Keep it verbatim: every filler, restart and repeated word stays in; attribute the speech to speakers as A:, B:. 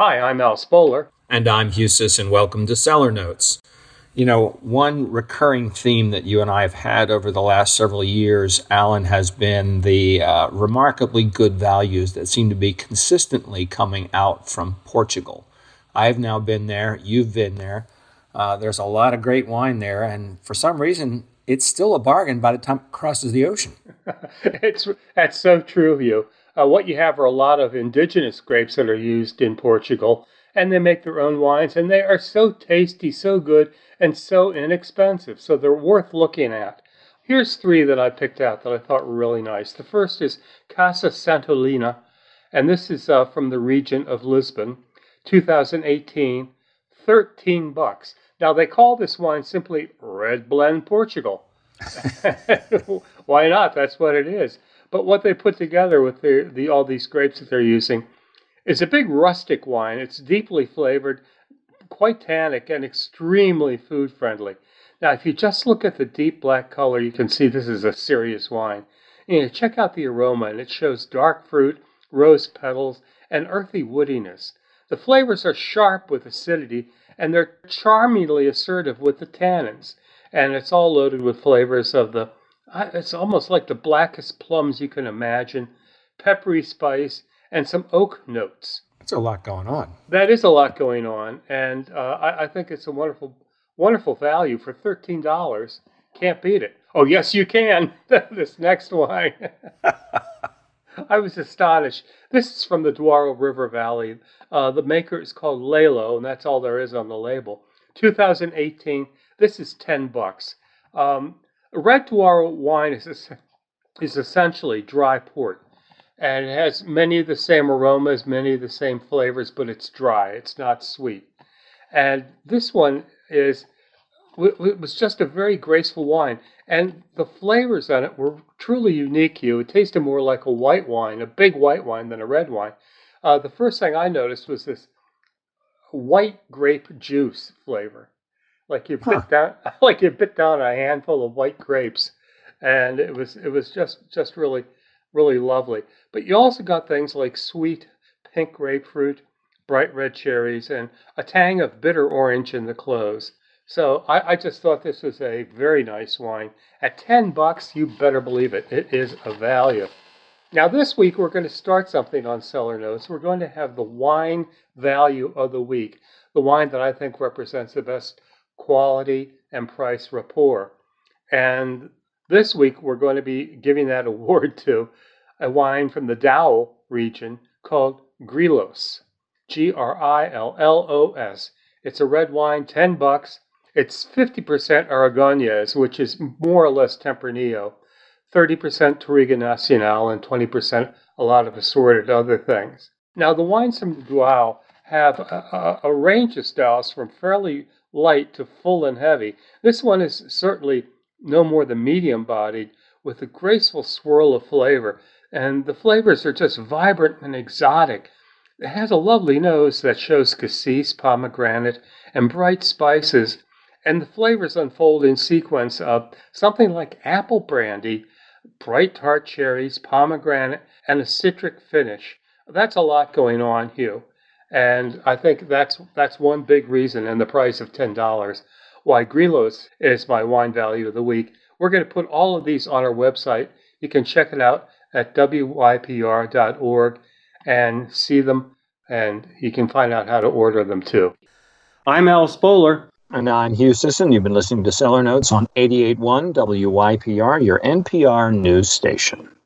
A: Hi, I'm Al Spoler.
B: And I'm Hugh Sisson. Welcome to Cellar Notes. You know, one recurring theme that you and I have had over the last several years, Alan, has been the uh, remarkably good values that seem to be consistently coming out from Portugal. I've now been there. You've been there. Uh, there's a lot of great wine there, and for some reason, it's still a bargain by the time it crosses the ocean.
A: it's That's so true, Hugh. Uh, what you have are a lot of indigenous grapes that are used in Portugal, and they make their own wines, and they are so tasty, so good, and so inexpensive, so they're worth looking at. Here's three that I picked out that I thought were really nice. The first is Casa Santolina, and this is uh, from the region of Lisbon, two thousand eighteen, thirteen bucks. Now, they call this wine simply Red Blend Portugal. Why not? That's what it is. But what they put together with the, the all these grapes that they're using is a big rustic wine. It's deeply flavored, quite tannic, and extremely food friendly. Now, if you just look at the deep black color, you can see this is a serious wine. And you check out the aroma, and it shows dark fruit, rose petals, and earthy woodiness. The flavors are sharp with acidity, and they're charmingly assertive with the tannins. And it's all loaded with flavors of the, it's almost like the blackest plums you can imagine, peppery spice, and some oak notes.
B: That's a lot going on.
A: That is a lot going on, and uh, I, I think it's a wonderful, wonderful value for thirteen dollars. Can't beat it. Oh, yes, you can. This next wine. I was astonished. This is from the Douro River Valley. Uh, the maker is called Lelo, and that's all there is on the label. two thousand eighteen. This is ten bucks. Um, Red Douro wine is is essentially dry port, and it has many of the same aromas, many of the same flavors, but it's dry. It's not sweet. And this one is it was just a very graceful wine, and the flavors on it were truly unique. Hugh, it tasted more like a white wine, a big white wine, than a red wine. Uh, the first thing I noticed was this white grape juice flavor, like you bit huh. down, like you bit down a handful of white grapes, and it was it was just just really really lovely. But you also got things like sweet pink grapefruit, bright red cherries, and a tang of bitter orange in the close. So I, I just thought this was a very nice wine. At ten bucks, you better believe it. It is a value. Now this week we're going to start something on Cellar Notes. We're going to have the wine value of the week, the wine that I think represents the best quality and price rapport. And this week we're going to be giving that award to a wine from the Douro region called Grilos, G R I L L O S. It's a red wine, ten bucks. It's fifty percent Aragonés, which is more or less Tempranillo, thirty percent Touriga Nacional, and twenty percent a lot of assorted other things. Now, the wines from Douro have a, a, a range of styles from fairly light to full and heavy. This one is certainly no more than medium-bodied, with a graceful swirl of flavor, and the flavors are just vibrant and exotic. It has a lovely nose that shows cassis, pomegranate, and bright spices, and the flavors unfold in sequence of something like apple brandy, bright tart cherries, pomegranate, and a citric finish. That's a lot going on, Hugh. And I think that's that's one big reason, and the price of ten dollars, why Grilos is my wine value of the week. We're going to put all of these on our website. You can check it out at W Y P R dot org and see them, and you can find out how to order them too. I'm Al Spoler.
B: And I'm Hugh Sisson. You've been listening to Cellar Notes on eighty-eight point one W Y P R, your N P R news station.